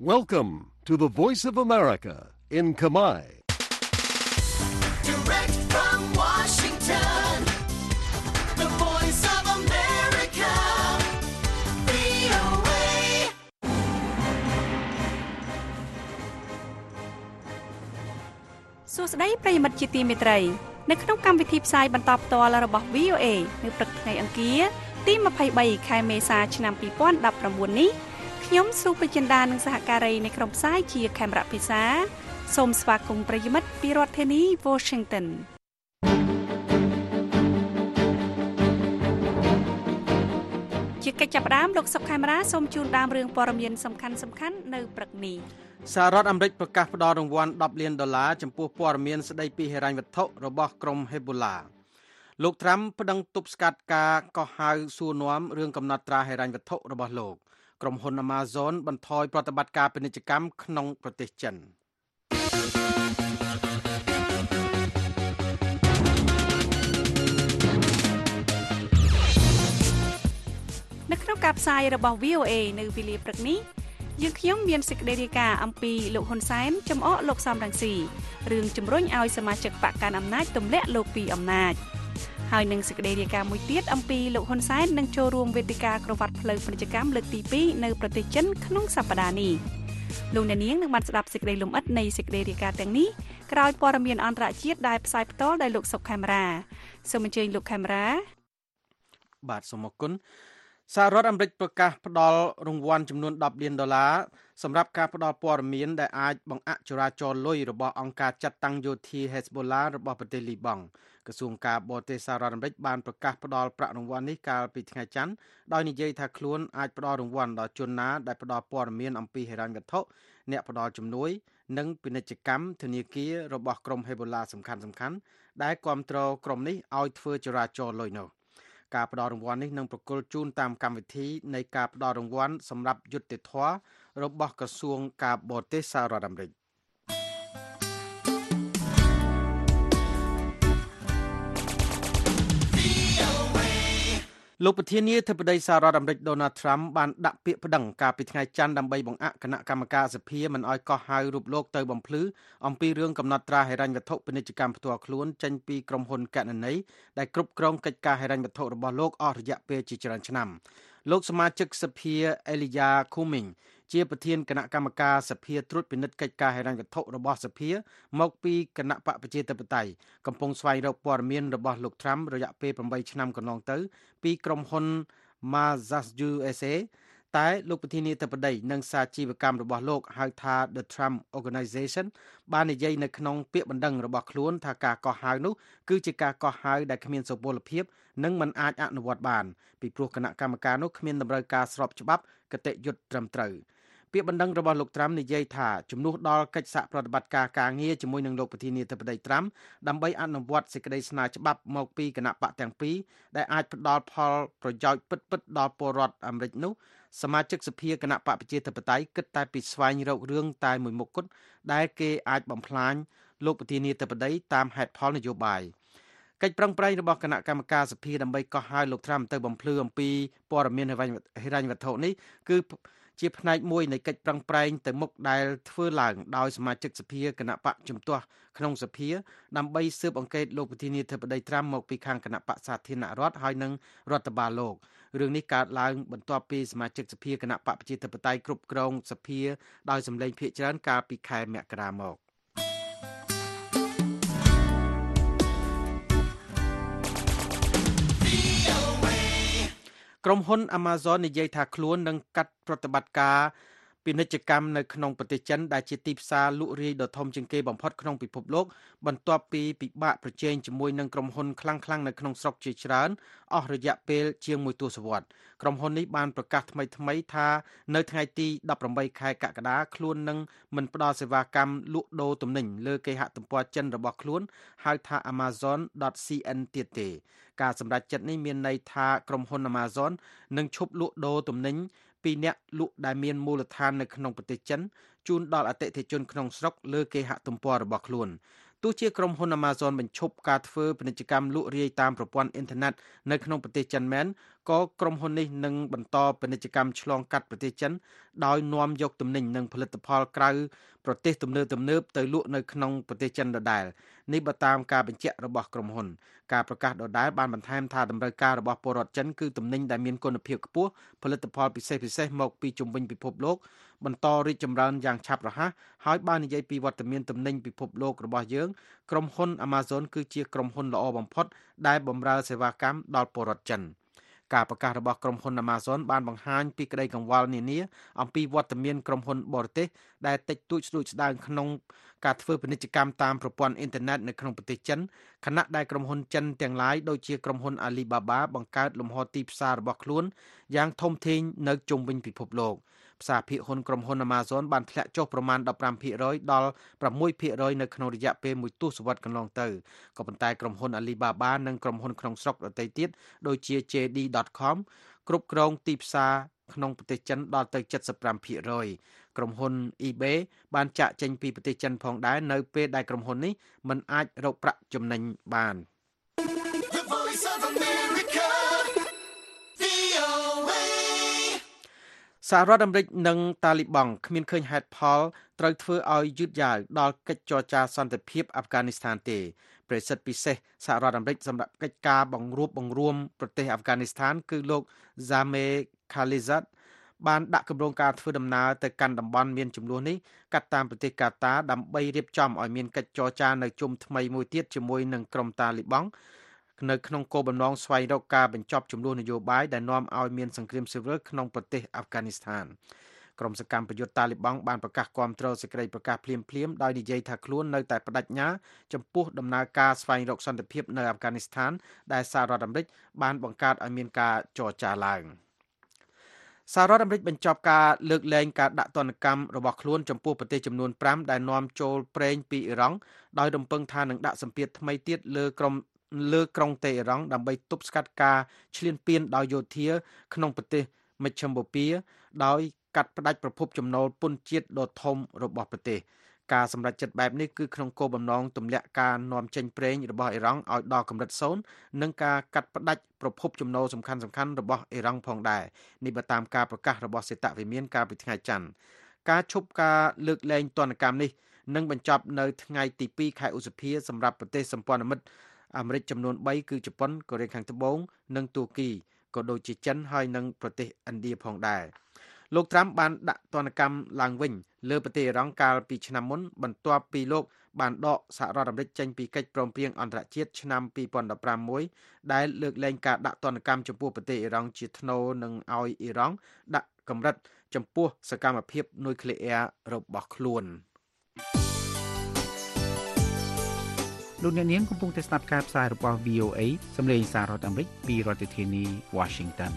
Welcome to the Voice of America in Khmer. Direct from Washington, the Voice of America, VOA. សួស្តីប្រិយមិត្តជាទីមេត្រីនៅក្នុងកម្មវិធីផ្សាយបន្តផ្ទាល់របស់ VOA នៅព្រឹកថ្ងៃអង្គារទី23ខែមេសាឆ្នាំ2019នេះខ្ញុំសុភចិន្តានិងសហការីនៃក្រុមផ្សាយជាខេមរៈភិសាសូមស្វាគមន៍ប្រិយមិត្តពីរដ្ឋធានី Washington ជាកិច្ចចាប់ផ្ដើមលោកសុកខេមរាសូមជូនដើមរឿងព័ត៌មានសំខាន់ៗនៅព្រឹកនេះសហរដ្ឋអាមេរិកប្រកាសផ្តល់រង្វាន់$10 លានចំពោះព័ត៌មានស្តីពីហិរញ្ញវត្ថុរបស់ក្រុម Hezbollah លោកត្រាំប្តឹងទប់ស្កាត់ការកោះហៅសួរនាំរឿងកំណត់ត្រាហិរញ្ញវត្ថុរបស់លោកក្រុមហ៊ុន Amazon បន្ថយប្រតិបត្តិការពាណិជ្ជកម្មក្នុងប្រទេសចិននៅក្នុងការផ្សាយរបស់ VOA នៅវេលាព្រឹកនេះយើងខ្ញុំមានសេចក្តីរាយការណ៍អំពីលោកហ៊ុនសែនចំអកលោកសំរងស៊ីរឿងជំរុញឲ្យសមាជិកបកកាន់អំណាចទម្លាក់លោកពីអំណាចហើយនឹងសេចក្តីរាយការណ៍មួយទៀតអំពីលោកហ៊ុនសែននឹងចូលរួមវេទិកាក្រវ៉ាត់ផ្លូវពាណិជ្ជកម្មលើកទី2នៅប្រទេសចិនក្នុងសប្តាហ៍នេះលោកអ្នកនាងនឹងបានស្ដាប់សេចក្តីលម្អិតនៃសេចក្តីរាយការណ៍ទាំងនេះក្រោយព័ត៌មានអន្តរជាតិដែលផ្សាយផ្ទាល់ដោយលោកសុកខេមរាសូមអញ្ជើញលោកខេមរាបាទសូមអរគុណសហរដ្ឋអាមេរិកប្រកាសផ្ដល់រង្វាន់ចំនួន$10 លានសម្រាប់ការផ្ដល់ព័ត៌មានដែលអាចបង្អាក់ចរាចរណ៍លុយរបស់អង្គការចាត់តាំងយោធា Hezbollah របស់ប្រទេសលីបង់ក្រសួងការបរទេសសហរដ្ឋអាមេរិកបានប្រកាសផ្ដល់ប្រាក់រង្វាន់នេះកាលពីថ្ងៃច័ន្ទដោយនិយាយថាខ្លួនអាចផ្ដល់រង្វាន់ដល់ជនណាដែលផ្ដល់ព័ត៌មានអំពីហិរញ្ញវត្ថុអ្នកផ្ដល់ជំនួយនិងពាណិជ្ជកម្មធនាគាររបស់ក្រុម Hezbollah សំខាន់ៗដែលគាំទ្រក្រុមនេះឲ្យធ្វើចរាចរណ៍លុយនោះការផ្ដល់រង្វាន់នេះនឹងប្រគល់ជូនតាមកម្មវិធីនៃការផ្ដល់រង្វាន់សម្រាប់យុត្តិធម៌របស់ក្រសួងការបរទេសសហរដ្ឋអាមេរិកលោកប្រធានាធិបតីសហរដ្ឋអាមេរិក Donald Trump បានដាក់ពាក្យប្តឹងកាលពីថ្ងៃច័ន្ទដើម្បីបង្អាក់គណៈកម្មការសភាមិនឲ្យកោះហៅរូបលោកទៅបំភ្លឺអំពីរឿងកំណត់ត្រាហិរញ្ញវត្ថុពាណិជ្ជកម្មផ្ទាល់ខ្លួនចេញពីក្រុមហ៊ុនគណនេយ្យដែលគ្រប់គ្រងកិច្ចការហិរញ្ញវត្ថុរបស់លោកអស់រយៈពេលជាច្រើនឆ្នាំលោកសមាជិកសភា Elijah Cummings ជាប្រធានគណៈកម្មការសភាត្រួតពិនិត្យកិច្ចការហិរញ្ញវត្ថុរបស់សភាមកពីគណៈបកប្រជាធិបតេយ្យកំពុងស្វែងរកព័ត៌មានរបស់លោក Trump រយៈពេល8ឆ្នាំកន្លងទៅពីក្រុមហ៊ុន Mazars USA តែលោកប្រធានាធិបតីនិងសាជីវកម្មរបស់លោកហៅថា The Trump Organization បាននិយាយនៅក្នុងពាក្យបណ្ដឹងរបស់ខ្លួនថាការកោះហៅនោះគឺជាការកោះហៅដែលគ្មានសុពលភាពនិងមិនអាចអនុវត្តបានពីព្រោះគណៈកម្មការនោះគ្មានតម្រូវការស្របច្បាប់គតិយុត្តត្រឹមត្រូវពាក្យបណ្ដឹងរបស់លោក Trump និយាយថាជំនួសដល់កិច្ចសហប្រតិបត្តិការការងារជាមួយនឹងលោកប្រធានាធិបតី Trump ដើម្បីអនុវត្តសេចក្តីស្នើច្បាប់មកពីគណៈបកទាំងពីរដែលអាចផ្ដល់ផលប្រយោជន៍ពិតៗដល់ពលរដ្ឋអាមេរិកនោះសមាជិកសភាគណៈបកប្រជាធិបតេយ្យគិតតែពីស្វែងរករឿងតែមួយមុខគត់ដែលគេអាចបំផ្លាញលោកប្រធានាធិបតីតាមហេតុផលនយោបាយកិច្ចប្រឹងប្រែងរបស់គណៈកម្មការសភាដើម្បីកោះហៅលោក Trump ទៅបំភ្លឺអំពីព័ត៌មានហិរញ្ញវត្ថុនេះគឺជាផ្នែកមួយនៃកិច្ចប្រឹងប្រែងទៅមុខដែលធ្វើឡើងដោយសមាជិកសភាគណៈបកជំទាស់ក្នុងសភាដើម្បីស៊ើបអង្កេតលោកប្រធានាធិបតី Trump មកពីខាងគណៈបកសាធារណរដ្ឋហើយនិងរដ្ឋបាលលោករឿងនេះកើតឡើងបន្ទាប់ពីសមាជិកសភាគណៈបកប្រជាធិបតេយ្យគ្រប់គ្រងសភាដោយសម្លេងភាគច្រើនកាលពីខែមករាមកក្រុមហ៊ុន Amazon និយាយថាខ្លួននឹងកាត់ប្រតិបត្តិការពាណិជ្ជកម្មនៅក្នុងប្រទេសចិនដែលជាទីផ្សារលក់រាយដ៏ធំជាងគេបំផុតក្នុងពិភពលោកបន្ទាប់ពីពិបាកប្រជែងជាមួយនឹងក្រុមហ៊ុនខ្លាំងៗនៅក្នុងស្រុកជាច្រើនអស់រយៈពេលជាង1ទសវត្សរ៍ក្រុមហ៊ុននេះបានប្រកាសថ្មីថានៅថ្ងៃទី18ខែកក្កដាខ្លួននឹងមិនផ្ដល់សេវាកម្មលក់ដូរទំនិញលើគេហទំព័រចិនរបស់ខ្លួនហៅថា Amazon.cn ទៀតទេការសម្រេចចិត្តនេះមានន័យថាក្រុមហ៊ុន Amazon នឹងឈប់លក់ដូរទំនិញពីអ្នកលក់ដែលមានមូលដ្ឋាននៅក្នុងប្រទេសចិនជូនដល់អតិថិជនក្នុងស្រុកលើគេហទំព័ររបស់ខ្លួនទោះជាក្រុមហ៊ុន Amazon បញ្ឈប់ការធ្វើពាណិជ្ជកម្មលក់រាយតាមប្រព័ន្ធអ៊ីនធឺណិតនៅក្នុងប្រទេសចិនមែនក៏ក្រុមហ៊ុននេះនឹងបន្តពាណិជ្ជកម្មឆ្លងកាត់ប្រទេសចិនដោយនាំយកទំនិញនិងផលិតផលក្រៅប្រទេសទំនើបទៅលក់នៅក្នុងប្រទេសចិនដដែលនេះបើតាមការបញ្ជាក់របស់ក្រុមហ៊ុនការប្រកាសដដែលបានបន្ថែមថាតម្រូវការរបស់ពលរដ្ឋចិនគឺទំនិញដែលមានគុណភាពខ្ពស់ផលិតផលពិសេសៗមកពីជុំវិញពិភពលោកបន្តរីកចម្រើនយ៉ាងឆាប់រហ័សហើយបាននិយាយពីវត្តមានទំនិញពិភពលោករបស់យើងក្រុមហ៊ុន Amazon គឺជាក្រុមហ៊ុនល្អបំផុតដែលបម្រើសេវាកម្មដល់ពលរដ្ឋចិនការប្រកាសរបស់ក្រុមហ៊ុន Amazon បានបង្ហាញពីក្តីកង្វល់នានាអំពីវត្តមានក្រុមហ៊ុនបរទេសដែលតិចតួចស្ដួចស្ដើងក្នុងការធ្វើពាណិជ្ជកម្មតាមប្រព័ន្ធអ៊ីនធឺណិតនៅក្នុងប្រទេសចិនខណៈដែលក្រុមហ៊ុនចិនទាំងឡាយដូចជាក្រុមហ៊ុន Alibaba បង្កើតលំហទីផ្សាររបស់ខ្លួនយ៉ាងធំធេងនៅជុំវិញពិភពលោកផ្សារភាគហ៊ុនក្រុមហ៊ុន Amazon បានធ្លាក់ចុះប្រមាណ 15% ដល់ 6% នៅក្នុងរយៈពេលមួយទសវត្សរ៍កន្លងទៅក៏ប៉ុន្តែក្រុមហ៊ុន Alibaba និងក្រុមហ៊ុនក្នុងស្រុកដទៃទៀតដូចជា JD.com គ្រប់គ្រងទីផ្សារក្នុងប្រទេសចិនដល់ទៅ 75% ក្រុមហ៊ុន eBay បានចាក់ចេញពីប្រទេសចិនផងដែរនៅពេលដែលក្រុមហ៊ុននេះមិនអាចរកប្រាក់ចំណេញបាន The Voice of America, VOA. សហរដ្ឋអាមេរិកនិងតាលីបង់គ្មានឃើញហេតុផលត្រូវធ្វើឲ្យយឺតយ៉ាវដល់កិច្ចចរចាសន្តិភាពអាហ្វហ្គានីស្ថានទេប្រធានពិសេសសហរដ្ឋអាមេរិកសម្រាប់កិច្ចការបង្រួមប្រទេសអាហ្វហ្គានីស្ថានគឺលោក Zame Khalilzad បានដាក់គម្រោងការធ្វើដំណើរទៅកាន់តំបន់មានចំនួននេះកាត់តាមប្រទេសកាតាដើម្បីរៀបចំឲ្យមានកិច្ចចរចានៅជុំថ្មីមួយទៀតជាមួយនឹងក្រុមតាលីបង់នៅក្នុងគោលបំណងស្វែងរកការបញ្ចប់ជម្លោះនយោបាយដែលនាំឲ្យមានសង្គ្រាមស៊ីវិលក្នុងប្រទេសអាហ្វហ្គានីស្ថានក្រុមសកម្មប្រយុទ្ធតាលីបង់បានប្រកាសគាំទ្រសេចក្តីប្រកាសភ្លាមៗដោយនិយាយថាខ្លួននៅតែបដិញ្ញាចំពោះដំណើរការស្វែងរកសន្តិភាពនៅអាហ្វហ្គានីស្ថានដែលសហរដ្ឋអាមេរិកបានបង្កើតឲ្យមានការចរចាឡើងសហរដ្ឋអាមេរិកបញ្ចប់ការលើកលែងការដាក់ទណ្ឌកម្មរបស់ខ្លួនចំពោះប្រទេសចំនួន5ដែលនាំចូលប្រេងពីអ៊ីរ៉ង់ដោយរំពឹងថានឹងដាក់សម្ពាធថ្មីទៀតលើក្រុងតេអ៊ីរ៉ង់ដើម្បីទប់ស្កាត់ការឈ្លានពានដោយយោធាក្នុងប្រទេសមជ្ឈិមបូព៌ាដោយកាត់ផ្តាច់ប្រភពចំណូលពន្ធជាតិដ៏ធំរបស់ប្រទេសការសម្រេចចិត្តបែបនេះគឺក្នុងគោលបំណងទម្លាក់ការនាំចេញប្រេងរបស់អ៊ីរ៉ង់ឲ្យដល់កម្រិត0និងការកាត់ផ្តាច់ប្រភពចំណូលសំខាន់ៗរបស់អ៊ីរ៉ង់ផងដែរនេះបើតាមការប្រកាសរបស់សេតវិមានកាលពីថ្ងៃច័ន្ទការឈប់ការលើកលែងទណ្ឌកម្មនេះនឹងបញ្ចប់នៅថ្ងៃទី2ខែឧសភាសម្រាប់ប្រទេសសម្ព័ន្ធមិត្តអាមេរិកចំនួន3គឺជប៉ុនកូរ៉េខាងត្បូងនិងទួរគីក៏ដូចជាចិនហើយនិងប្រទេសឥណ្ឌាផងដែរលោកត្រាំបានដាក់ទណ្ឌកម្មឡើងវិញលើប្រទេសអ៊ីរ៉ង់កាលពីឆ្នាំមុនបន្ទាប់ពីលោកបានដកសហរដ្ឋអាមេរិកចេញពីកិច្ចព្រមព្រៀងអន្តរជាតិឆ្នាំ2015មួយដែលលើកលែងការដាក់ទណ្ឌកម្មចំពោះប្រទេសអ៊ីរ៉ង់ជាថ្នូរនឹងឲ្យអ៊ីរ៉ង់ដាក់កម្រិតចំពោះសកម្មភាពនុយក្លេអ៊ែររបស់ខ្លួនលោកអ្នកនាងកំពុងតែស្ដាប់ការផ្សាយរបស់ VOA សម្លេងសាររដ្ឋអាមេរិកពីរដ្ឋធានី Washington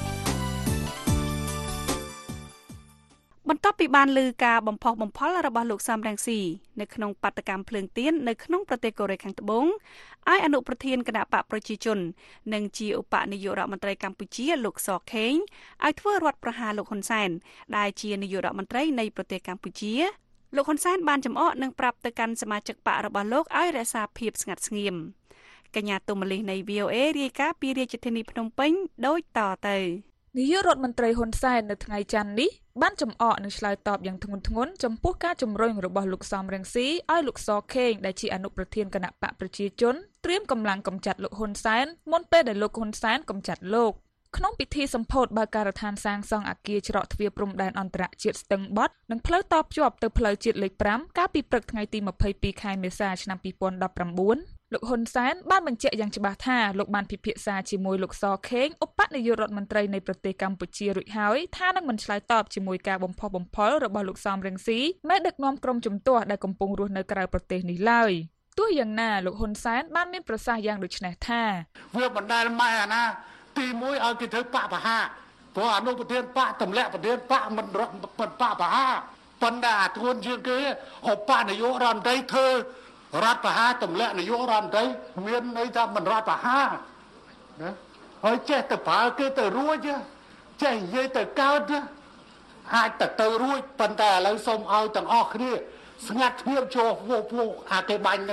បន្ទាប់ពីបានលើការបំផុសបំផុលរបស់លោកសំរងស៊ីនៅក្នុងបាតកម្មភ្លើងទៀននៅក្នុងប្រទេសកូរ៉េខាងត្បូងឲ្យអនុប្រធានគណៈបកប្រជាជននិងជាឧបនាយករដ្ឋមន្ត្រីកម្ពុជាលោកសខេងឲ្យធ្វើរដ្ឋប្រហារលោកហ៊ុនសែនដែលជានាយករដ្ឋមន្ត្រីនៃប្រទេសកម្ពុជាលោកហ៊ុនសែនបានចំអកនិងប្រាប់ទៅកាន់សមាជិកបករបស់លោកឲ្យរក្សាភាពស្ងាត់ស្ងៀមកញ្ញាទុំមលីនៃ VOA រាយការណ៍ពីរាជធានីភ្នំពេញដូចតទៅនាយករដ្ឋមន្ត្រីហ៊ុនសែននៅថ្ងៃច័ន្ទនេះបានចំអកនិងឆ្លើយតបយ៉ាងធ្ងន់ធ្ងរចំពោះការជំរុញរបស់លោកសំរងស៊ីឲ្យលោកសខេងដែលជាអនុប្រធានគណៈបកប្រជាជនត្រៀមកម្លាំងកម្ចាត់លោកហ៊ុនសែនមុនពេលដែលលោកហ៊ុនសែនកម្ចាត់លោកក្នុងពិធីសម្ពោធបើកការដ្ឋានសាងសង់អគារច្រកទ្វារព្រំដែនអន្តរជាតិស្ទឹងបត់និងផ្លូវតភ្ជាប់ទៅផ្លូវជាតិលេខ5កាលពីព្រឹកថ្ងៃទី22ខែមេសាឆ្នាំ2019លោកហ៊ុនសែនបានបញ្ជាក់យ៉ាងច្បាស់ថាលោកបានពិភាក្សាជាមួយលោកសខេងឧបនាយករដ្ឋមន្ត្រីនៃប្រទេសកម្ពុជារួចហើយថានឹងមិនឆ្លើយតបជាមួយការបំផុសបំផុលរបស់លោកសំរងស៊ីមេដឹកនាំក្រុមជំទាស់ដែលកំពុងរស់នៅក្រៅប្រទេសនេះឡើយទោះយ៉ាងណាលោកហ៊ុនសែនបានមានប្រសាសន៍យ៉ាងដូចនេះថាវាបណ្ដាលម៉ែអាណាទី1ឲ្យគេធ្វើបកបហាព្រោះអនុប្រធានបកទម្លាក់ប្រធានបកមិនបកបហាប៉ុន្តែអាធ្ងន់ជាងគេឧបនាយករដ្ឋមន្ត្រីធ្វើរដ្ឋបហាទម្លាក់នាយករដ្ឋមន្ត្រីមានន័យថាមិនរដ្ឋបហាណាហើយចេះទៅប្រើគេទៅរួចចេះនិយាយទៅកើតអាចទៅរួចប៉ុន្តែឥឡូវសូមឲ្យទាំងអស់គ្នាស្ងាត់ស្ងៀមចូលពួកអាគេបាញ់នឹង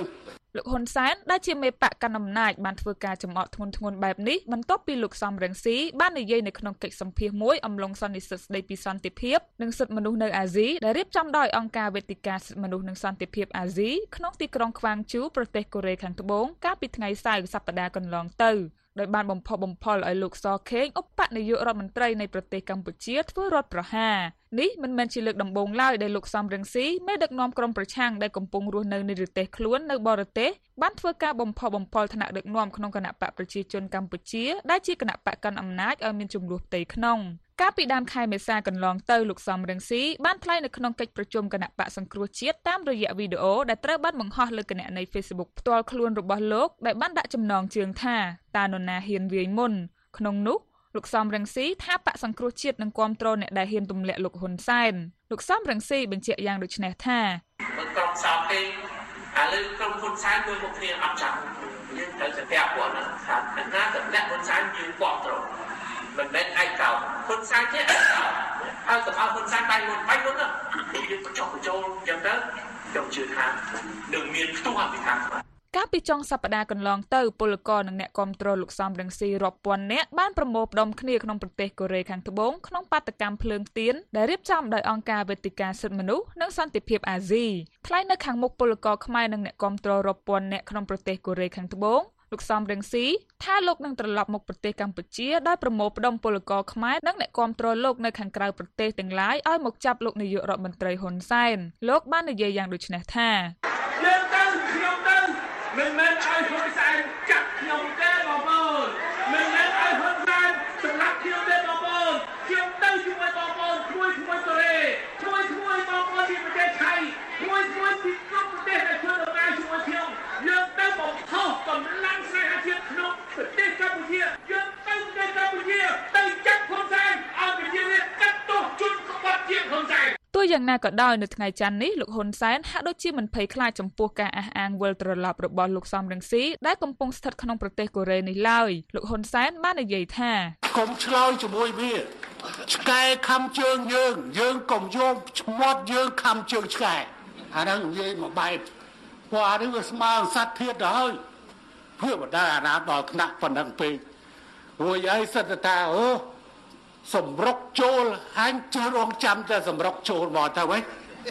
លោកហ៊ុនសែនដែលជាមេបកកណ្ដាលអំណាចបានធ្វើការចំអកធ្ងន់ធ្ងរបែបនេះបន្ទាប់ពីលោកសំរងស៊ីបាននិយាយនៅក្នុងកិច្ចសម្ភាសន៍មួយអំឡុងសន្និសីទស្ដីពីសន្តិភាពនិងសិទ្ធិមនុស្សនៅអាស៊ីដែលរៀបចំដោយអង្គការវេទិកាសិទ្ធិមនុស្សនិងសន្តិភាពអាស៊ីក្នុងទីក្រុងខ្វាងជូប្រទេសកូរ៉េខាងត្បូងកាលពីថ្ងៃសៅរ៍សប្តាហ៍កន្លងទៅដោយបានបំផុសបំផុលឲ្យលោកសខេងឧបនាយករដ្ឋមន្ត្រីនៃប្រទេសកម្ពុជាធ្វើរដ្ឋប្រហារនេះមិនមែនជាលើកដំបូងឡើយដែលលោកសំរងស៊ីមេដឹកនាំក្រុមប្រឆាំងដែលកំពុងរស់នៅប្រទេសខ្លួននៅបរទេសបានធ្វើការបំផុសបំផុលថ្នាក់ដឹកនាំក្នុងគណៈបកប្រជាជនកម្ពុជាដែលជាគណៈបកកាន់អំណាចឲ្យមានចំនួនផ្ទៃក្នុងកាលពីដើមខែមេសាកន្លងទៅលោកសំរងស៊ីបានថ្លែងនៅក្នុងកិច្ចប្រជុំគណៈបកសង្គ្រោះជាតិតាមរយៈវីដេអូដែលត្រូវបានបង្ហោះលើគណនី Facebook ផ្ទាល់ខ្លួនរបស់លោកដែលបានដាក់ចំណងជើងថាតើនរណាហ៊ានវាយមុនក្នុងនោះលោកសំរងស៊ីថាបកសង្គ្រោះជាតិនឹងគាំទ្រអ្នកដែលហ៊ានទម្លាក់លោកហ៊ុនសែនលោកសំរងស៊ីបញ្ជាក់យ៉ាងដូចនេះថាក្រុមសោពេងឥឡូវក្រុមហ៊ុនសែនមួយមុខគ្នាអត់ចាំយើងត្រូវតែប្រាប់គាត់ថាណាទម្លាក់ហ៊ុនសែនយើងគាំទ្រមិនមែនឯកោហ៊ុនសែនទេឯកោហើយសម្រាប់ហ៊ុនសែនបាយមុនយើងបញ្ចុះបញ្ចូលចឹងទៅខ្ញុំជឿថានឹងមានផ្ទុះអភិធម្មកាលពីចុងសប្តាហ៍កន្លងទៅពលករនិងអ្នកគាំទ្រលោកសំរងស៊ីរាប់ពាន់នាក់បានប្រមូលផ្ដុំគ្នាក្នុងប្រទេសកូរ៉េខាងត្បូងក្នុងបាតកម្មភ្លើងទៀនដែលរៀបចំដោយអង្គការវេទិកាសិទ្ធិមនុស្សនិងសន្តិភាពអាស៊ីថ្លែងនៅខាងមុខពលករខ្មែរនិងអ្នកគាំទ្ររាប់ពាន់នាក់ក្នុងប្រទេសកូរ៉េខាងត្បូងលោកសំរងស៊ីថាលោកនឹងត្រឡប់មកប្រទេសកម្ពុជាដោយប្រមូលផ្ដុំពលករខ្មែរនិងអ្នកគាំទ្រលោកនៅខាងក្រៅប្រទេសទាំងឡាយឲ្យមកចាប់លោកនាយករដ្ឋមន្ត្រីហ៊ុនសែនលោកបាននិយាយយ៉ាងដូចនេះថាយើងទៅខ្ញុំទៅមិនមែនឲ្យហ៊ុនសែនចាប់ខ្ញុំទេបងប្អូនមិនមែនឲ្យហ៊ុនសែនសម្លាប់ខ្ញុំទេបងប្អូនខ្ញុំទៅជាមួយបងប្អូនជួយកូរ៉េជួយបងប្អូនទីប្រទេសថៃជួយទីគ្រប់ប្រទេសដែលធ្វើដំណើរជាមួយខ្ញុំយើងទៅបំផុសកម្លាំងស្នេហាជាតិក្នុងប្រទេសកម្ពុជាយើងទៅប្រទេសកម្ពុជាទៅចាប់ហ៊ុនសែនឲ្យប្រជារាស្ត្រកាត់ទោសជនក្បត់ជាតិហ៊ុនសែនទោះយ៉ាងណាក៏ដោយនៅថ្ងៃច័ន្ទនេះលោកហ៊ុនសែនហាក់ដូចជាមិនភ័យខ្លាចចំពោះការអះអាងវិលត្រឡប់របស់លោកសំរងស៊ីដែលកំពុងស្ថិតក្នុងប្រទេសកូរ៉េនេះឡើយលោកហ៊ុនសែនបាននិយាយថាកុំឆ្លើយជាមួយវាឆ្កែខំជើងយើងកុំយកឈ្មោះយើងខំជើងឆ្កែអាហ្នឹងនិយាយមកបែបព្រោះអានេះវាស្មើសត្វធាតុទៅហើយพื่อบได้อาณาดอกหนักปนังปีโวยไอ้สัตตาสมรกโจลหันเจอรองจำแต่สมรกโจลบอกเธอไว้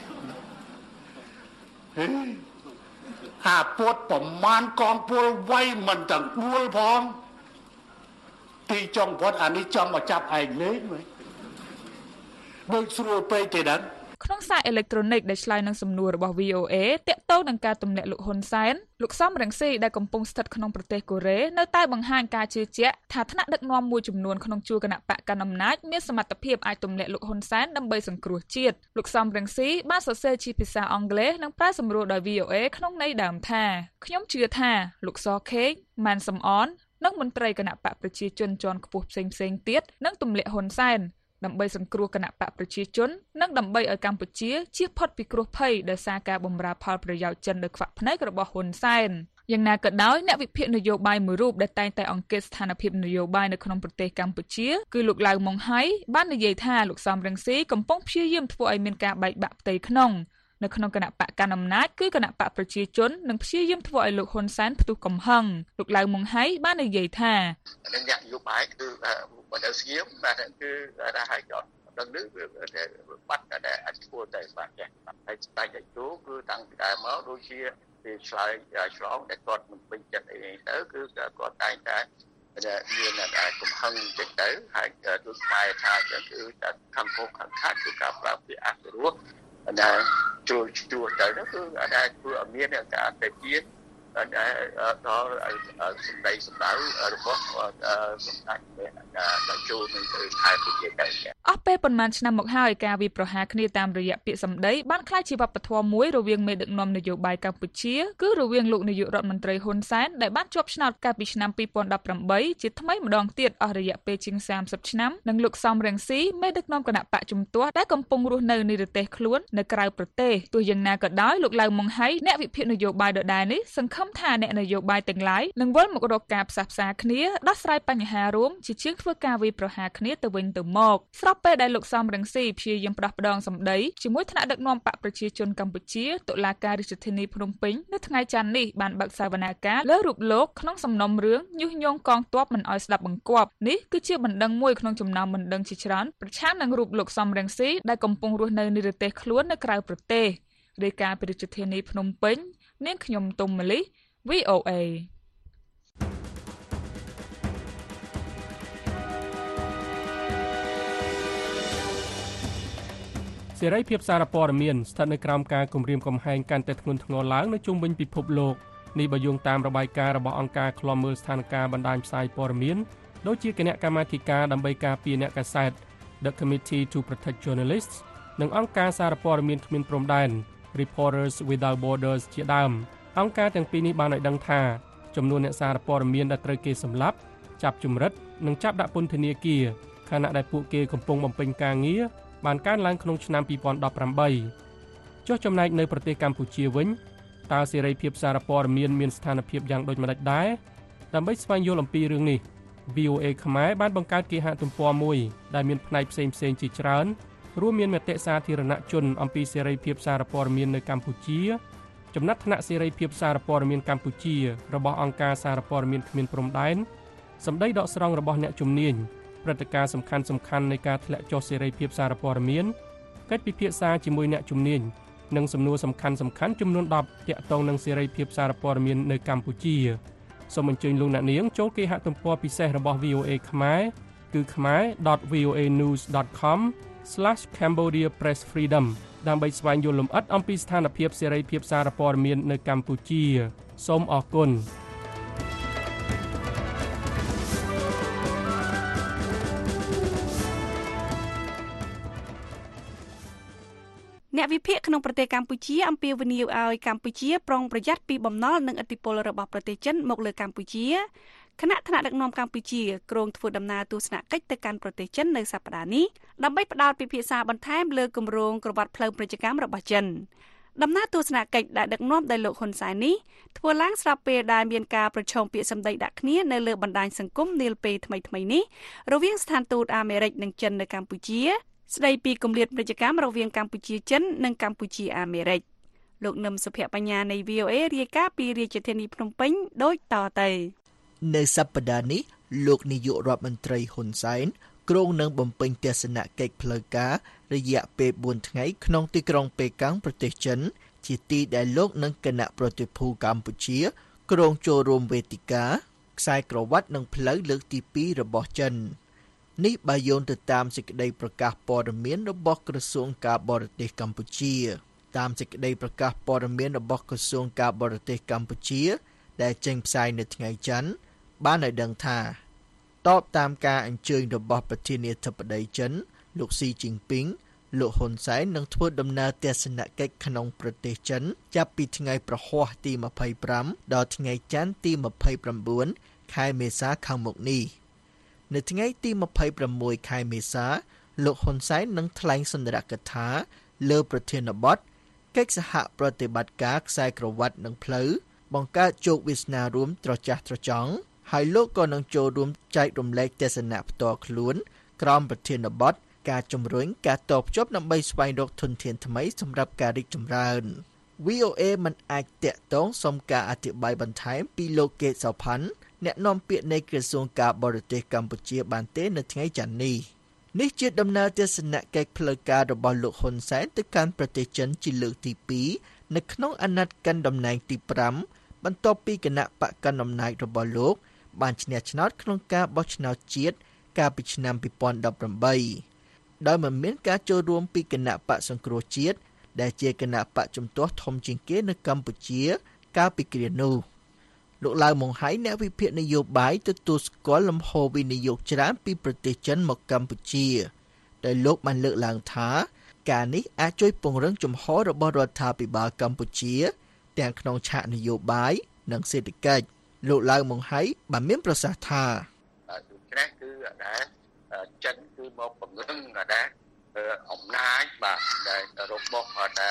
หาปวดประมาณกองปวดไว้มันต่างปวดพร้อมตีจองพอดอันนี้จองมาจับไอ้เล็กไหมโดยสรุปไปแต่นั้นក្នុងសារអេឡិចត្រូនិកដែលឆ្លើយនឹងសំណួររបស់ VOA តាក់ទងនឹងការទម្លាក់លោកហ៊ុនសែនលោកសំរងស៊ីដែលកំពុងស្ថិតក្នុងប្រទេសកូរ៉េនៅតែបង្ហាញការជឿជាក់ថាថ្នាក់ដឹកនាំមួយចំនួនក្នុងជួរគណៈបកកណ្ដាលអំណាចមានសមត្ថភាពអាចទម្លាក់លោកហ៊ុនសែនដើម្បីសង្គ្រោះជាតិលោកសំរងស៊ីបានសរសេរជាភាសាអង់គ្លេសនិងប្រែសម្រួលដោយ VOA ក្នុងន័យដើមថាខ្ញុំជឿថាលោកសខេងម៉ានសំអននិងមន្ត្រីគណៈបកប្រជាជនជាន់ខ្ពស់ផ្សេងៗទៀតនឹងទម្លាក់ហ៊ុនសែនដើម្បីសង្គ្រោះគណៈបកប្រជាជននិងដើម្បីឲ្យកម្ពុជាជៀសផុតពីគ្រោះភ័យដោយសារការបម្រើផលប្រយោជន៍ចិនដោយខ្វាក់ភ្នែករបស់ហ៊ុនសែនយ៉ាងណាក៏ដោយអ្នកវិភាគនយោបាយមួយរូបដែលតែងតែអង្កេតស្ថានភាពនយោបាយនៅក្នុងប្រទេសកម្ពុជាគឺលោកឡៅម៉ុងហៃបាននិយាយថាលោកសំរងស៊ីកំពុងព្យាយាមធ្វើឲ្យមានការបែកបាក់ផ្ទៃក្នុងនៅក្នុងគណៈបកកណ្ដាលអំណាចគឺគណៈបកប្រជាជននឹងព្យាយាមធ្វើឲ្យលោកហ៊ុនសែនផ្ទុះកំហឹងលោកឡៅម៉ុងហៃបាននិយាយថាអ្នកនយោបាយគឺបើទៅស្ងៀមបាទគឺថាឲ្យចោតដឹងនេះវាបាត់តែអត់ធ្វើតែបាត់ចេះហើយស្ដេចតេជោគឺតាំងពីដើមមកដូចជាវាឆ្លើយឆ្លងតែគាត់មិនពេញចិត្តអីទៅគឺគាត់តែងតែមានកំហឹងចេញទៅហើយដូចស្បែកថាចឹងគឺតែខំពោខំខាត់គឺការប្រើពាក្យអសុរោះដែលជួយទៅនោះគឺអាចធ្វើឲ្យមានការតែទៀតដល់សម្ដីសម្ដៅរបស់សម្ដេចដែលចូលនៅទៅខេត្តវិទ្យាករអស់ពេលប៉ុន្មានឆ្នាំមកហើយការវាយប្រហារគ្នាតាមរយៈពាក្យសម្ដីបានក្លាយជាវប្បធម៌មួយរវាងមេដឹកនាំនយោបាយកម្ពុជាគឺរវាងលោកនាយករដ្ឋមន្ត្រីហ៊ុនសែនដែលបានជាប់ឆ្នោតកាលពីឆ្នាំ2018ជាថ្មីម្ដងទៀតអស់រយៈពេលជាង30ឆ្នាំនិងលោកសំរងស៊ីមេដឹកនាំគណៈបកជំទាស់ដែលកំពុងរស់នៅនិរទេសខ្លួននៅក្រៅប្រទេសទោះយ៉ាងណាក៏ដោយលោកឡៅម៉ុងហៃអ្នកវិភាគនយោបាយដដែលនេះសង្ឃឹមមថាអ្នកនយោបាយទាំងឡាយនឹងវិលមករកការផ្សះផ្សាគ្នាដោះស្រាយបញ្ហារួមជាជាងធ្វើការវាយប្រហារគ្នាទៅវិញទៅមកស្របពេលដែលលោកសំរងស៊ីព្យាយាមផ្ដោះផ្ដងសម្ដីជាមួយថ្នាក់ដឹកនាំបកប្រជាជនកម្ពុជាតុលាការរាជធានីភ្នំពេញនៅថ្ងៃច័ន្ទនេះបានបើកសវនាការលើរូបលោកក្នុងសំណុំរឿងញុះញង់កងទ័ពមិនឲ្យស្ដាប់បង្គាប់នេះគឺជាបណ្ដឹងមួយក្នុងចំណោមបណ្ដឹងជាច្រើនប្រឆាំងនឹងរូបលោកសំរងស៊ីដែលកំពុងរស់នៅនិរទេសខ្លួននៅក្រៅប្រទេសរាយការណ៍ពីរាជធានីភ្នំពេញនាងខ្ញុំទុំម៉ាលី VOA សេរីភាពសារព័ត៌មានស្ថិតនៅក្រោមការគំរាមកំហែងកាន់តែធ្ងន់ធ្ងរឡើងនៅជុំវិញពិភពលោកនេះបើយោងតាមរបាយការណ៍របស់អង្គការឃ្លាំមើលស្ថានភាពបណ្ដាញផ្សាយព័ត៌មានដូចជាគណៈកម្មាធិការដើម្បីការពារអ្នកកាសែត The Committee to Protect Journalists និងអង្គការសារព័ត៌មានគ្មានព្រំដែន Reporters Without Borders ជាដើមអង្គការទាំងពីរនេះបានឲ្យដឹងថាចំនួនអ្នកសារព័ត៌មានដែលត្រូវគេសម្លាប់ចាប់ជំរិតនិងចាប់ដាក់ពន្ធនាគារខណៈដែលពួកគេកំពុងបំពេញការងារបានកើនឡើងក្នុងឆ្នាំ2018ចុះចំណែកនៅប្រទេសកម្ពុជាវិញតើសេរីភាពសារព័ត៌មានមានស្ថានភាពយ៉ាងដូចម្តេចដែរដើម្បីស្វែងយល់អំពីរឿងនេះ VOA ខ្មែរបានបង្កើតគេហទំព័រមួយដែលមានផ្នែកផ្សេងៗជាច្រើនរួមមានមតិសាធារណជនអំពីសេរីភាពសារព័ត៌មាននៅកម្ពុជាចំណាត់ថ្នាក់សេរីភាពសារព័ត៌មានកម្ពុជារបស់អង្គការសារព័ត៌មានគ្មានព្រំដែនសម្ដីដកស្រង់របស់អ្នកជំនាញព្រឹត្តិការណ៍សំខាន់ៗនៃការធ្លាក់ចុះសេរីភាពសារព័ត៌មានកិច្ចពិភាក្សាជាមួយអ្នកជំនាញនិងសំណួរសំខាន់ៗចំនួន10ទាក់ទងនឹងសេរីភាពសារព័ត៌មាននៅកម្ពុជាសូមអញ្ជើញលោកអ្នកនាងចូលគេហទំព័រពិសេសរបស់ VOA ខ្មែរគឺ khmer.voanews.com/Cambodia Press Freedom ដើម្បីស្វែងយល់លម្អិតអំពីស្ថានភាពសេរីភាពសារព័ត៌មាននៅកម្ពុជាសូមអរគុណអ្នកវិភាគក្នុងប្រទេសកម្ពុជាអំពាវនាវឲ្យកម្ពុជាប្រុងប្រយ័ត្នពីបំណុលនិងឥទ្ធិពលរបស់ប្រទេសចិនមកលើកម្ពុជាគណៈថ្នាក់ដឹកនាំកម្ពុជាគ្រោងធ្វើដំណើរទស្សនកិច្ចទៅកាន់ប្រទេសចិននៅសប្តាហ៍នេះដើម្បីផ្ដោតពិភាក្សាបន្ថែមលើគម្រោងក្រវ៉ាត់ផ្លូវពាណិជ្ជកម្មរបស់ចិនដំណើរទស្សនកិច្ចដែលដឹកនាំដោយលោកហ៊ុនសែននេះធ្វើឡើងស្របពេលដែលមានការប្រជុំពាក្យសម្ដីដាក់គ្នានៅលើបណ្ដាញសង្គមនាពេលថ្មីៗនេះរវាងស្ថានទូតអាមេរិកនិងចិននៅកម្ពុជាស្ដីពីគម្លាតពាណិជ្ជកម្មរវាងកម្ពុជាចិននិងកម្ពុជាអាមេរិកលោកនឹមសុភ័ក្របញ្ញានៃ VOA រាយការណ៍ពីរាជធានីភ្នំពេញដូចតទៅនៅសប្តាហ៍នេះលោកនាយករដ្ឋមន្ត្រីហ៊ុនសែនគ្រោងនឹងបំពេញទស្សនកិច្ចផ្លូវការរយៈពេល4ថ្ងៃក្នុងទីក្រុងប៉េកាំងប្រទេសចិនជាទីដែលលោកនិងគណៈប្រតិភូកម្ពុជាគ្រោងចូលរួមវេទិកាខ្សែក្រវ៉ាត់និងផ្លូវលើកទី2របស់ចិននេះបើយោងទៅតាមសេចក្តីប្រកាសព័ត៌មានរបស់ក្រសួងការបរទេសកម្ពុជាតាមសេចក្តីប្រកាសព័ត៌មានរបស់ក្រសួងការបរទេសកម្ពុជាដែលចេញផ្សាយនៅថ្ងៃច័ន្ទបានឲ្យដឹងថាតបតាមការអញ្ជើញរបស់ប្រធានាធិបតីចិនលោកស៊ីជីនពីងលោកហ៊ុនសែននឹងធ្វើដំណើរទស្សនកិច្ចក្នុងប្រទេសចិនចាប់ពីថ្ងៃប្រហ័សទី25ដល់ថ្ងៃច័ន្ទទី29ខែមេសាខាងមុខនេះនៅថ្ងៃទី26ខែមេសាលោកហ៊ុនសែននឹងថ្លែងសុន្ទរកថាលើប្រធានបទកិច្ចសហប្រតិបត្តិការខ្សែក្រវ៉ាត់និងផ្លូវបង្កើតជោគវាសនារួមត្រចះត្រចង់ហើយលោកក៏នឹងចូលរួមចែករំលែកទស្សនៈផ្ទាល់ខ្លួនក្រោមប្រធានបទការជំរុញការតភ្ជាប់ដើម្បីស្វែងរកធនធានថ្មីសម្រាប់ការរីកចម្រើន VOA មិនអាចតាក់ទងសុំការអធិប្បាយបន្ថែមពីលោកកេតសោផាន់អ្នកនាំពាក្យនៃក្រសួងការបរទេសកម្ពុជាបានទេនៅថ្ងៃច័ន្ទនេះជាដំណើរទស្សនកិច្ចផ្លូវការរបស់លោកហ៊ុនសែនទៅកាន់ប្រទេសចិនជាលើកទី2នៅក្នុងអាណត្តិកាន់តំណែងទី5បន្ទាប់ពីគណៈបកកណ្ដាលអំណាចរបស់លោកបានឈ្នះឆ្នោតក្នុងការបោះឆ្នោតជាតិកាលពីឆ្នាំ2018ដោយមិនមានការចូលរួមពីគណៈបកសង្គ្រោះជាតិដែលជាគណៈបកជំទាស់ធំជាងគេនៅកម្ពុជាកាលពីគ្រានោះលោកឡាវម៉ុងហៃអ្នកវិភាគនយោបាយទទួលស្គាល់លំហូរវិនិយោគច្រើនពីប្រទេសចិនមកកម្ពុជាដែលលោកបានលើកឡើងថាការនេះអាចជួយពង្រឹងជំហររបស់រដ្ឋាភិបាលកម្ពុជាទាំងក្នុងឆាកនយោបាយនិងសេដ្ឋកិច្ចលោកឡាវម៉ុងហៃបានមានប្រសាសន៍ថាដូច្នេះគឺដែលចិនគឺមកពង្រឹងដែលអំណាចបាទដែលរបស់ដែល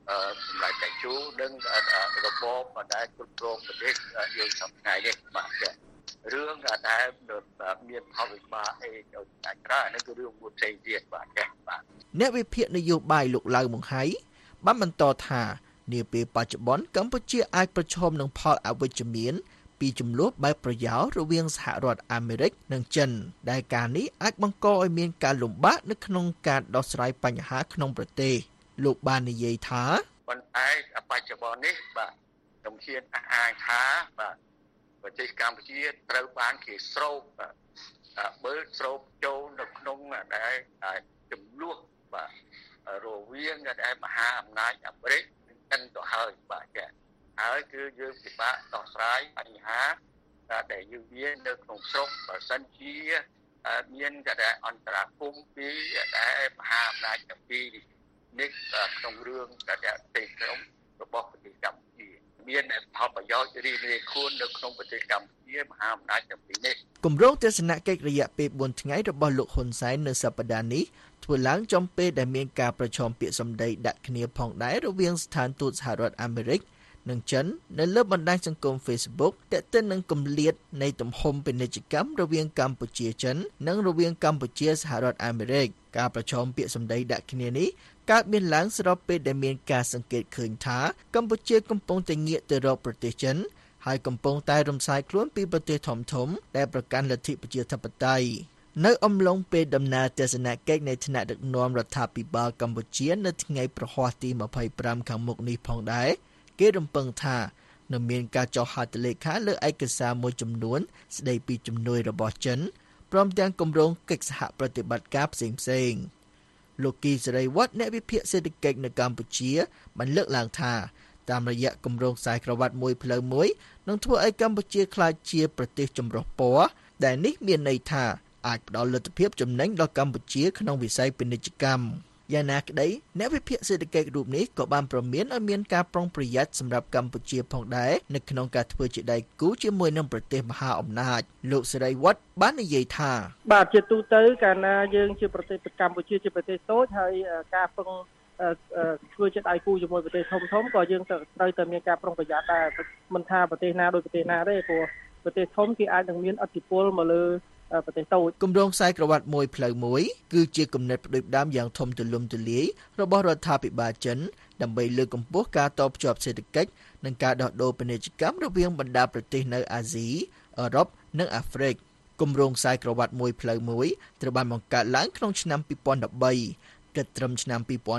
សម្រាប់តែជួនឹងរបបដែលគ្រប់គ្រងប្រទេសយើងសប្តាហ៍នេះបាទរឿងដែលមានផលវិបាកអីដូចតែក្រៅនេះគឺរឿងមួយផ្សេងទៀតបាទបាទអ្នកវិភាគនយោបាយលោកឡៅម៉ុងហៃបានបន្តថានាពេលបច្ចុប្បន្នកម្ពុជាអាចប្រឈមនឹងផលអវិជ្ជមានពីចំនួនបែបប្រយោលរវាងសហរដ្ឋអាមេរិកនិងចិនដែលការនេះអាចបង្កឲ្យមានការលំបាកនៅក្នុងការដោះស្រាយបញ្ហាក្នុងប្រទេសលោកបាននិយាយថាប៉ុន្តែបច្ចុប្បន្ននេះបាទខ្ញុំហ៊ានអះអាងថាបាទប្រទេសកម្ពុជាត្រូវបានគេស្រោបបើស្រោបចូលនៅក្នុងដែលចំនួនបាទរវាងដែលមហាអំណាចអាមេរិកនិងចិនទៅហើយបាទហើយគឺយើងពិបាកដោះស្រាយបញ្ហាដែលយើងមាននៅក្នុងស្រុកបើសិនជាមានដែលអន្តរាគមន៍ពីដែលមហាអំណាចទាំងពីរនេះក្នុងរឿងដែលទេក្នុងរបស់ប្រទេសកម្ពុជាមានផលប្រយោជន៍រីករាយខួននៅក្នុងប្រទេសកម្ពុជាមហាអំណាចទាំងពីរនេះគម្រោងទស្សនកិច្ចរយៈពេល4ថ្ងៃរបស់លោកហ៊ុនសែននៅសប្តាហ៍នេះធ្វើឡើងចំពេលដែលមានការប្រជុំពាក្យសម្ដីដាក់គ្នាផងដែររវាងស្ថានទូតសហរដ្ឋអាមេរិកនិងចិននៅលើបណ្ដាញសង្គម Facebook ទាក់ទិននឹងគម្លាតនៃទំហំពាណិជ្ជកម្មរវាងកម្ពុជាចិននិងរវាងកម្ពុជាសហរដ្ឋអាមេរិកការប្រជុំពាក្យសម្ដីដាក់គ្នានេះកើតមានឡើងស្របពេលដែលមានការសង្កេតឃើញថាកម្ពុជាកំពុងតែងាកទៅរកប្រទេសចិនហើយកំពុងតែរំសាយខ្លួនពីប្រទេសធំៗដែលប្រកាន់លទ្ធិប្រជាធិបតេយ្យនៅអំឡុងពេលដំណើរទស្សនកិច្ចនៃថ្នាក់ដឹកនាំរដ្ឋាភិបាលកម្ពុជានៅថ្ងៃប្រហ័សទី25ខាងមុខនេះផងដែរគេរំពឹងថានឹងមានការចុះហត្ថលេខាលើឯកសារមួយចំនួនស្ដីពីជំនួយរបស់ចិនព្រមទាំងគម្រោងកិច្ចសហប្រតិបត្តិការផ្សេងៗលោកគីសេរីវត្តអ្នកវិភាគសេដ្ឋកិច្ចនៅកម្ពុជាបានលើកឡើងថាតាមរយៈគម្រោងខ្សែក្រវ៉ាត់មួយផ្លូវមួយនឹងធ្វើឲ្យកម្ពុជាក្លាយជាប្រទេសចម្រុះពណ៌ដែលនេះមានន័យថាអាចផ្ដល់លទ្ធភាពចំណេញដល់កម្ពុជាក្នុងវិស័យពាណិជ្ជកម្មយ៉ាងណាក្តីអ្នកវិភាគសេដ្ឋកិច្ចរូបនេះក៏បានព្រមានឲ្យមានការប្រុងប្រយ័ត្នសម្រាប់កម្ពុជាផងដែរនៅក្នុងការធ្វើជាដៃគូជាមួយនឹងប្រទេសមហាអំណាចលោកសេរីវត្តបាននិយាយថាបាទជាទូទៅកាលណាយើងជាប្រទេសកម្ពុជាជាប្រទេសតូចហើយការពឹងធ្វើជាដៃគូជាមួយប្រទេសធំៗក៏យើងត្រូវតែមានការប្រុងប្រយ័ត្នដែរមិនថាប្រទេសណាដូចប្រទេសណាទេព្រោះប្រទេសធំគេអាចនឹងមានឥទ្ធិពលមកលើប្រទេសតូចគម្រោងខ្សែក្រវ៉ាត់មួយផ្លូវមួយគឺជាគំនិតផ្ដួចផ្ដើមយ៉ាងធំទូលំទូលាយរបស់រដ្ឋាភិបាលចិនដើម្បីលើកកម្ពស់ការតភ្ជាប់សេដ្ឋកិច្ចនិងការដោះដូរពាណិជ្ជកម្មរវាងបណ្ដាប្រទេសនៅអាស៊ីអឺរ៉ុបនិងអាហ្វ្រិកគម្រោងខ្សែក្រវ៉ាត់មួយផ្លូវមួយត្រូវបានបង្កើតឡើងក្នុងឆ្នាំ2013គិតត្រឹមឆ្នាំ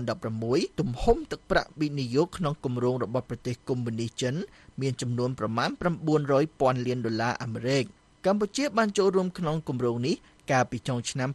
2016ទំហំទឹកប្រាក់វិនិយោគក្នុងគម្រោងរបស់ប្រទេសកុម្មុយនីសចិនមានចំនួនប្រមាណ$900 លានអាមេរិកកម្ពុជាបានចូលរួមក្នុងគម្រោងនេះកាលពីចុងឆ្នាំ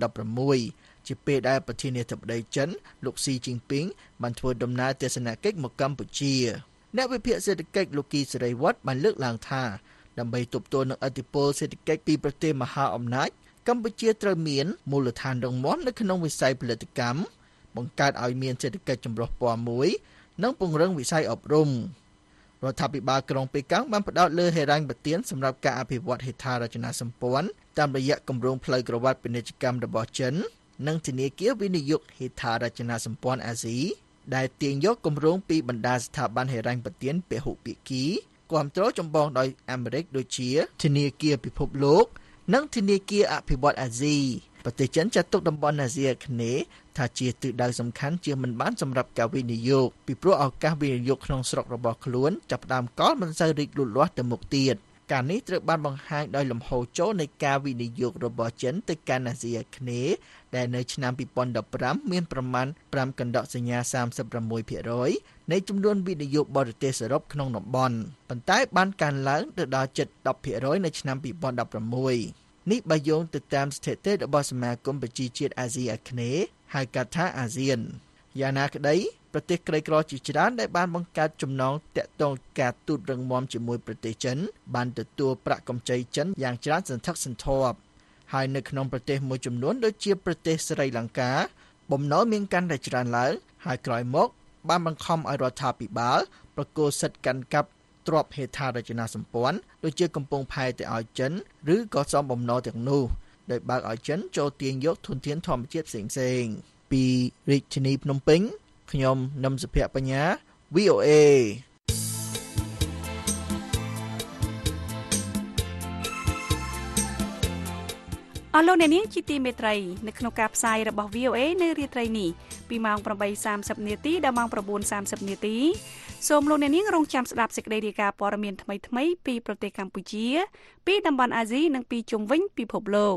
2016ជាពេលដែលប្រធានាធិបតីចិនលោកស៊ីជីងពីងបានធ្វើដំណើរទស្សនកិច្ចមកកម្ពុជាអ្នកវិភាគសេដ្ឋកិច្ចលោកគីសេរីវត្តបានលើកឡើងថាដើម្បីទប់ទល់នឹងឥទ្ធិពលសេដ្ឋកិច្ចពីប្រទេសមហាអំណាចកម្ពុជាត្រូវមានមូលដ្ឋានរឹងមាំនៅក្នុងវិស័យផលិតកម្មបង្កើតឲ្យមានសេដ្ឋកិច្ចចម្រុះពណ៌មួយនិងពង្រឹងវិស័យអប់រំរដ្ឋាភិបាលក្រុងប៉េកាំងបានផ្ដោតលើហិរញ្ញប្បទានសម្រាប់ការអភិវឌ្ឍហេដ្ឋារចនាសម្ព័ន្ធតាមរយៈគម្រោងផ្លូវក្រវ៉ាត់ពាណិជ្ជកម្មរបស់ចិននិងធនាគារវិនិយោគហេដ្ឋារចនាសម្ព័ន្ធអាស៊ីដែលទាញយកគម្រោងពីបណ្ដាស្ថាប័នហិរញ្ញប្បទានពហុភាគីគាំទ្រចម្បងដោយអាមេរិកដូចជាធនាគារពិភពលោកនិងធនាគារអភិវឌ្ឍន៍អាស៊ីប្រទេសចិនចាត់ទុកតំបន់អាស៊ីអាគ្នេយ៍ថាជាទិសដៅសំខាន់ជាមិនបានសម្រាប់ការវិនិយោគពីព្រោះឱកាសវិនិយោគក្នុងស្រុករបស់ខ្លួនចាប់ផ្ដើមកលមិនសូវរីកលូតលាស់ទៅមុខទៀតការនេះត្រូវបានបង្ហាញដោយលំហូរចូលនៃការវិនិយោគរបស់ចិនទៅកាន់អាស៊ីអាគ្នេយ៍ដែលនៅឆ្នាំ2015មានប្រមាណ5កណ្ដកសញ្ញា 36% នៃចំនួនវិនិយោគបរទេសសរុបក្នុងតំបន់ប៉ុន្តែបានកើនឡើងទៅដល់ជិត 10% នៅឆ្នាំ2016នេះបើយោងទៅតាមស្ថិតិរបស់សមាគមប្រជាជាតិអាស៊ីអាគ្នេយ៍ហៅកាត់ថាអាស៊ានយ៉ាងណាក្តីប្រទេសក្រីក្រជាច្រើនដែលបានបង្កើតចំណងតាក់ទងការទូតរឹងមាំជាមួយប្រទេសចិនបានទទួលប្រាក់កម្ចីចិនយ៉ាងច្រើនសន្ធឹកសន្ធាប់ហើយនៅក្នុងប្រទេសមួយចំនួនដូចជាប្រទេសស្រីលង្កាបំណុលមានកាន់តែច្រើនឡើងហើយក្រោយមកបានបង្ខំឲ្យរដ្ឋាភិបាលប្រគល់សិទ្ធិកាន់កាប់ទ្រព្យហេដ្ឋារចនាសម្ព័ន្ធដូចជាកំពង់ផែទៅឲ្យចិនឬក៏សំបំណុលទាំងនោះដោយបើកឲ្យចិនចូលទាញយកធនធានធម្មជាតិផ្សេងៗពីរាជធានីភ្នំពេញខ្ញុំនឹមសុភ័ក្របញ្ញា VOA អស់លោកអ្នកនាងជាទីមេត្រីនៅក្នុងការផ្សាយរបស់ VOA នៅរាត្រីនេះពីម៉ោង 8:30 នាទីដល់ម៉ោង 9:30 នាទីសូមលោកអ្នកនាងរងចាំស្ដាប់សេចក្តីរាយការណ៍ព័ត៌មានថ្មីៗពីប្រទេសកម្ពុជាពីតំបន់អាស៊ីនិងពីជុំវិញពិភពលោក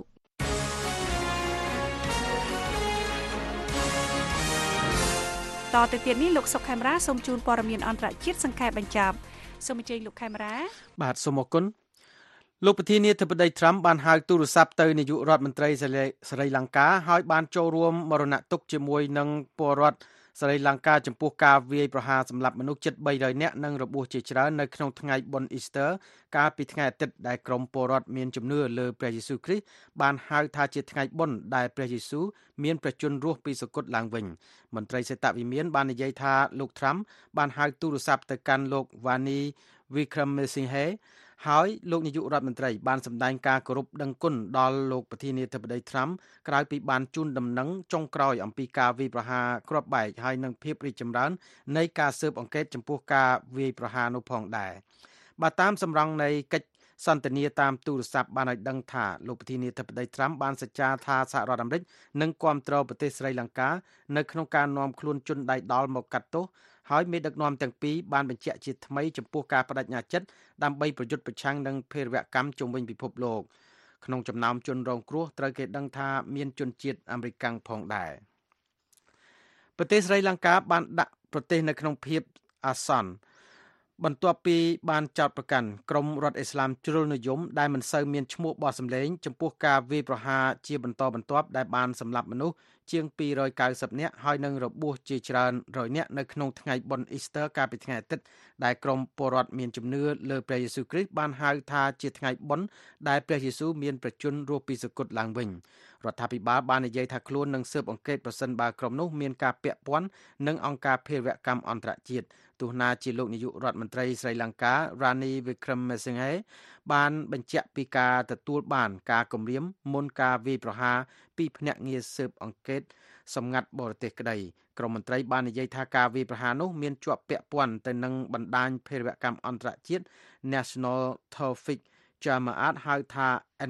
តទៅទៀតនេះលោកសុកខេមរាសូមជូនព័ត៌មានអន្តរជាតិសង្ខេបបញ្ចប់សូមអញ្ជើញលោកខេមរាបាទសូមអរគុណលោកប្រធានាធិបតីត្រាំបានហៅទូរស័ព្ទទៅនាយករដ្ឋមន្ត្រីស្រីលង្កាហើយបានចូលរួមមរណទុក្ខជាមួយនឹងពលរដ្ឋស្រីលង្កាចំពោះការវាយប្រហារសម្លាប់មនុស្សជិត300នាក់និងរបួសជាច្រើននៅក្នុងថ្ងៃបុណ្យ Easter កាលពីថ្ងៃអាទិត្យដែលក្រុមពលរដ្ឋមានជំនឿលើព្រះយេស៊ូវគ្រីស្ទបានហៅថាជាថ្ងៃបុណ្យដែលព្រះយេស៊ូវមានប្រជញ្ញរស់ពីសុគតឡើងវិញមន្ត្រីសេតវិមានបាននិយាយថាលោកត្រាំបានហៅទូរស័ព្ទទៅកាន់លោក Vani Wickremesingheហើយលោកនាយករដ្ឋមន្ត្រីបានសម្ដែងការគោរពដឹងគុណដល់លោកប្រធានាធិបតីត្រាំក្រោយពីបានជូនដំណឹងចុងក្រោយអំពីការវាយប្រហារគ្រាប់បែកហើយនឹងភាពរីកចម្រើននៃការស៊ើបអង្កេតចំពោះការវាយប្រហារនោះផងដែរបាទតាមសម្រង់នៃកិច្ចសន្ទនាតាមទូរស័ព្ទបានឲ្យដឹងថាលោកប្រធានាធិបតីត្រាំបានសច្ចាថាសហរដ្ឋអាមេរិកនឹងគាំទ្រប្រទេសស្រីលង្កានៅក្នុងការនាំខ្លួនជនដៃដល់មកកាត់ទោសហើយមេដឹកនាំទាំងពីរបានបញ្ជាក់ជាថ្មីចំពោះការបដិញ្ញាចិត្តដើម្បីប្រយុទ្ធប្រឆាំងនឹងភេរវកម្មជុំវិញពិភពលោកក្នុងចំណោមជនរងគ្រោះត្រូវគេដឹងថាមានជនជាតិអាមេរិកផងដែរប្រទេសស្រីលង្កាបានដាក់ប្រទេសនៅក្នុងភាពអាសន្នបន្ទាប់ពីបានចោទប្រកាន់ក្រុមរដ្ឋអ៊ីស្លាមជ្រុលនិយមដែលមិនសូវមានឈ្មោះបោះសម្លេងចំពោះការវាយប្រហារជាបន្តបន្ទាប់ដែលបានសម្លាប់មនុស្សជាង290នាក់ហើយនឹងរបួសជាច្រើនរយនាក់នៅក្នុងថ្ងៃបុណ្យ Easter កាលពីថ្ងៃអាទិត្យដែលក្រុមពលរដ្ឋមានជំនឿលើព្រះយេស៊ូវគ្រីស្ទបានហៅថាជាថ្ងៃបុណ្យដែលព្រះយេស៊ូវមានប្រជញ្ញរស់ពីសុគតឡើងវិញរដ្ឋាភិបាលបាននិយាយថាខ្លួននឹងស៊ើបអង្កេតប្រសិនបើក្រុមនោះមានការពាក់ព័ន្ធនឹងអង្គការភេរវកម្មអន្តរជាតិទោះណាជាលោកនាយករដ្ឋមន្ត្រីស្រីលង្កា Rani Wickremesinghe បានបញ្ជាក់ពីការទទួលបានការគម្រាមមុនការវាយប្រហារពីភ្នាក់ងារស៊ើបអង្កេតសម្ងាត់បរទេសក្តីក្រមមន្ត្រីបាននិយាយថាការវាយប្រហារនោះមានជាប់ពាក់ព័ន្ធទៅនឹងបណ្ដាញភេរវកម្មអន្តរជាតិ National Tawfiq Jamaat ហៅថា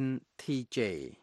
NTJ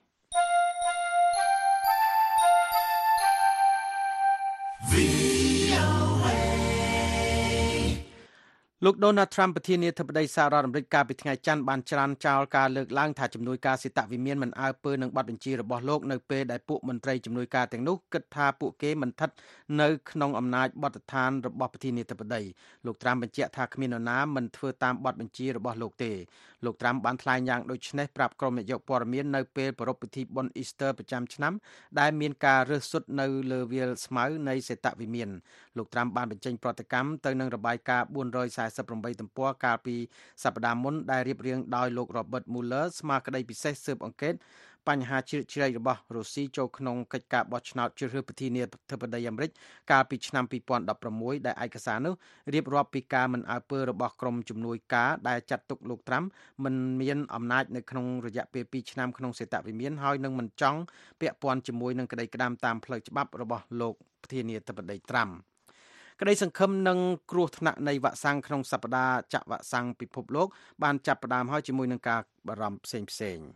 លោក Donald Trump ប្រធានាធិបតីសហរដ្ឋអាមេរិកកាលពីថ្ងៃច័ន្ទបានច្រានចោលការលើកឡើងថាជំនួយការសេតវិមានមិនអើពើនឹងបទបញ្ជារបស់លោកនៅពេលដែលពួកមន្ត្រីជំនួយការទាំងនោះគិតថាពួកគេមិនស្ថិតនៅក្នុងអំណាចបទដ្ឋានរបស់ប្រធានាធិបតីលោក Trump បញ្ជាក់ថាគ្មាននរណាមិនធ្វើតាមបទបញ្ជារបស់លោកទេលោក Trump បានថ្លែងយ៉ាងដូចនេះប្រាប់ក្រុមនាយកព័ត៌មាននៅពេលប្រារព្ធពិធីបុណ្យ Easter ប្រចាំឆ្នាំដែលមានការរើសស៊ុតនៅលើវាលស្មៅនៃសេតវិមានលោក Trump បានបញ្ចេញប្រតិកម្មទៅនឹងរបាយការណ៍448ទំព័រកាលពីសប្តាហ៍មុនដែលរៀបរៀងដោយលោក Robert Mueller ស្មារតីពិសេសស៊ើបអង្កេតបញ្ហាជ្រៀតជ្រែករបស់រុស្ស៊ីចូលក្នុងកិច្ចការបោះឆ្នោតជ្រើសរើសប្រធានាធិបតីអាមេរិកកាលពីឆ្នាំ2016ដែលឯកសារនោះរៀបរាប់ពីការមិនអើពើរបស់ក្រុមជំនួយការដែលចាត់ទុកលោកត្រាំមិនមានអំណាចនៅក្នុងរយៈពេល2ឆ្នាំក្នុងសេតវិមានហើយនឹងមិនចង់ពាក់ព័ន្ធជាមួយនឹងក្តីក្តាមតាមផ្លូវច្បាប់របស់លោកប្រធានាធិបតីត្រាំក្តីសង្ឃឹមនឹងគ្រោះថ្នាក់នៃវ៉ាក់សាំងក្នុងសប្តាហ៍ចាក់វ៉ាក់សាំងពិភពលោកបានចាប់ផ្ដើមហើយជាមួយនឹងការបារម្ភផ្សេងៗ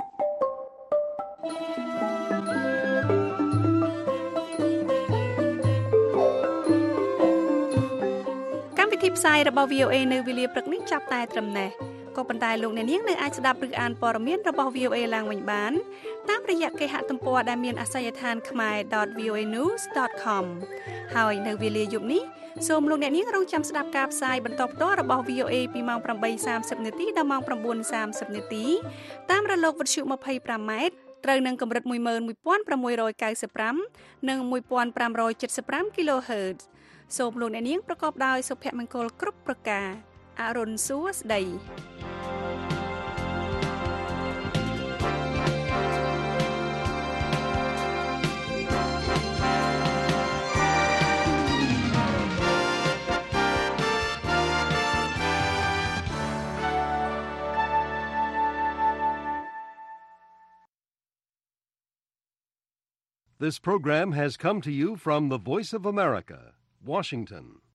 កម្មវិធីផ្សាយរបស់ VOA នៅវេលាព្រឹកនេះចាប់តែត្រឹមនេះក៏ប៉ុន្តែលោកអ្នកនាងនៅអាចស្ដាប់ឬអានព័ត៌មានរបស់ VOA ឡើងវិញបានតាមរយៈគេហទំព័រដែលមានអាសយដ្ឋាន khmer.voanews.com ហើយនៅវេលាយប់នេះសូមលោកអ្នកនាងរងចាំស្ដាប់ការផ្សាយបន្តផ្ទាល់របស់ VOA ពីម៉ោង 8:30 នាទីដល់ម៉ោង 9:30 នាទីតាមរលកវិទ្យុ 25M ត្រូវនឹងកម្រិត 11695 និង 1575 kHz សូមលោកអ្នកនាងប្រកបដោយសុភមង្គលគ្រប់ប្រការអរុនសួស្ដី This program has come to you from the Voice of America, Washington